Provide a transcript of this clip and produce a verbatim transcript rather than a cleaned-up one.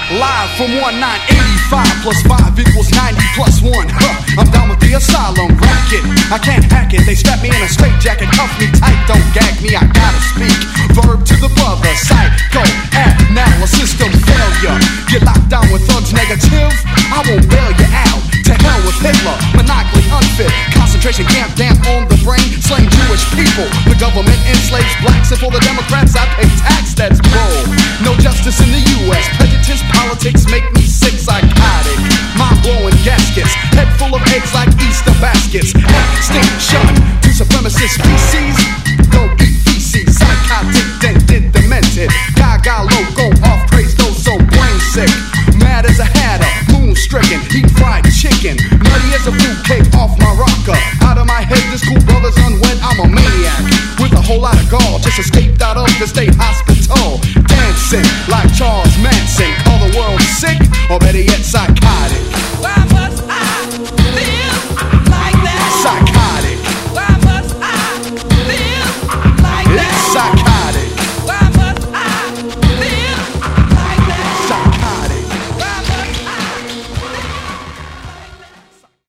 Live from nineteen eighty-five plus five equals ninety plus one. Huh, I'm down with the asylum racket. I can't hack it. They strap me in a straitjacket, cuff me tight, don't gag me. I gotta speak. Verb to the brother, psycho, analysis, system failure. Get locked down with thugs negative. I won't bail you out. To hell with Hitler, monopoly unfit. Concentration camp damp on the brain, slaying Jewish people. The government enslaves blacks, and for the Democrats I pay tax. That's bull. No justice in the U S Prejudice politics make me sick, psychotic. Mind blowing gaskets, head full of eggs like Easter baskets. Extinction to supremacist species. Don't eat feces, psychotic, dented, demented. Gaga loco, off praise, those so brain sick. Mad as a hatter, moon stricken, eat fried chicken. Nutty as a fruitcake off my rocker. Out of my head, this cool brother's unwed. I'm a maniac with a whole lot of gall. Just escaped out of the state hospital. Dancing like Charles Manson. Call the world sick, or better yet, psychotic.